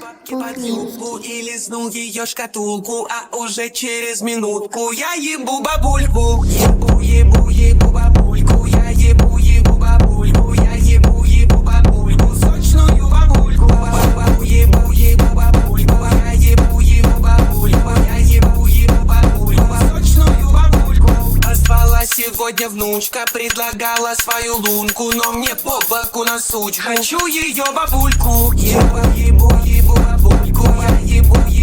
бабки под юбку и лизнул ее шкатулку, а уже через минутку я ебу бабульку. Ебу бабульку, я ебу бабульку, я ебу бабульку, сочную бабульку. Ебу бабульку, я ебу бабульку, я ебу бабульку, сочную бабульку. Позвала сегодня внучка, предлагала свою лунку, но мне по боку на суть. Хочу ее бабульку. Ебу бабульку, я ебу